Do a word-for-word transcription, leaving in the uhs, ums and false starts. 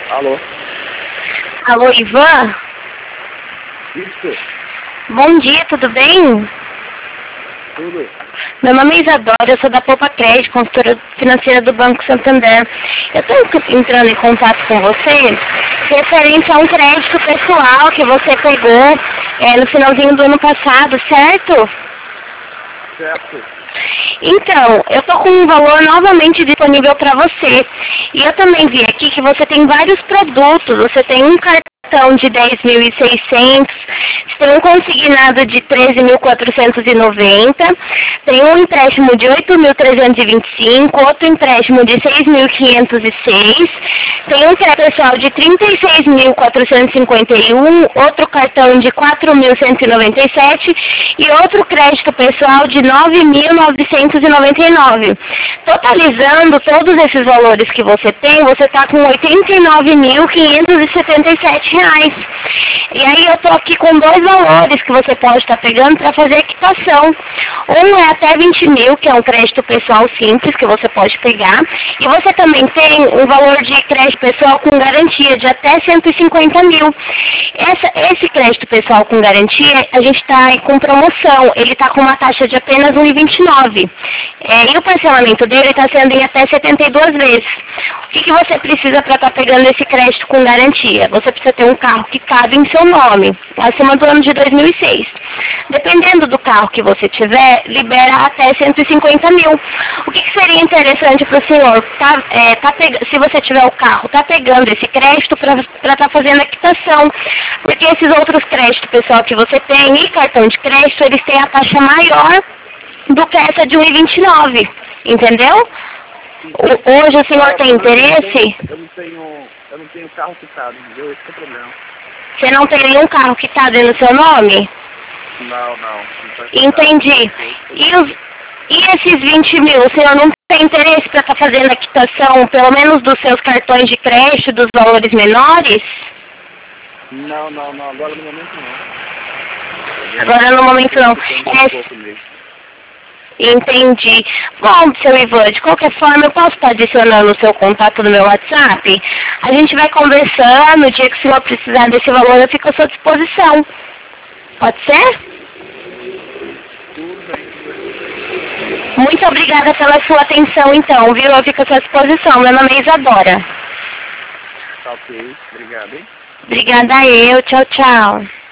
Alô? Alô, Ivan? Isso, Bom dia, tudo bem? tudo. Meu nome é Isadora, eu sou da Poupa Crédito, consultora financeira do Banco Santander. Eu estou entrando em contato com você referente a um crédito pessoal que você pegou é, no finalzinho do ano passado, certo? Certo. Então, eu estou com um valor novamente disponível para você. E eu também vi aqui que você tem vários produtos. Você tem um cartão de dez mil e seiscentos, você tem um consignado de treze mil quatrocentos e noventa, tem um empréstimo de oito mil trezentos e vinte e cinco, outro empréstimo de seis mil quinhentos e seis, tem um crédito pessoal de trinta e seis mil quatrocentos e cinquenta e um, outro cartão de quatro mil cento e noventa e sete e outro crédito pessoal de nove mil novecentos e noventa e nove. Totalizando todos esses valores que você tem, você está com oitenta e nove mil quinhentos e setenta e sete reais. E aí eu estou aqui com dois valores que você pode estar pegando para fazer a quitação. Um é até vinte mil, que é um crédito pessoal simples que você pode pegar. E você também tem um valor de crédito pessoal com garantia de até cento e cinquenta mil. Essa, esse crédito pessoal com garantia, a gente está com promoção. Ele está com uma taxa de apenas um vírgula vinte e nove. É, e o parcelamento dele está sendo em até setenta e duas vezes. O que, que você precisa para estar pegando esse crédito com garantia? Você precisa ter um carro que cabe em seu nome, acima do ano de dois mil e seis. Dependendo do carro que você tiver, libera até cento e cinquenta mil. O que, que seria interessante para o senhor? Tá, é, tá peg... Se você tiver o carro, tá pegando esse crédito para estar tá fazendo a quitação. Porque esses outros créditos, pessoal, que você tem e cartão de crédito, eles têm a taxa maior do que essa de um vírgula vinte e nove. Entendeu? O, hoje o senhor tem interesse? Eu não tenho, eu não tenho carro quitado, entendeu? Esse é o problema. Você não tem nenhum carro quitado aí no seu nome? Não, não. não tá quitado. Entendi. E, os, e esses vinte mil, o senhor não tem interesse para estar tá fazendo a quitação, pelo menos dos seus cartões de crédito, dos valores menores? Não, não, não. Agora no momento não. Agora no momento não. É, entendi. Bom, seu Ivan, de qualquer forma, eu posso estar adicionando o seu contato no meu WhatsApp? A gente vai conversando, no dia que o senhor precisar desse valor, eu fico à sua disposição. Pode ser? Tudo bem. Muito obrigada pela sua atenção, então, viu? Eu fico à sua disposição. Meu nome é Isadora. Tá ok. Obrigado, hein? Obrigada a eu. Tchau, tchau.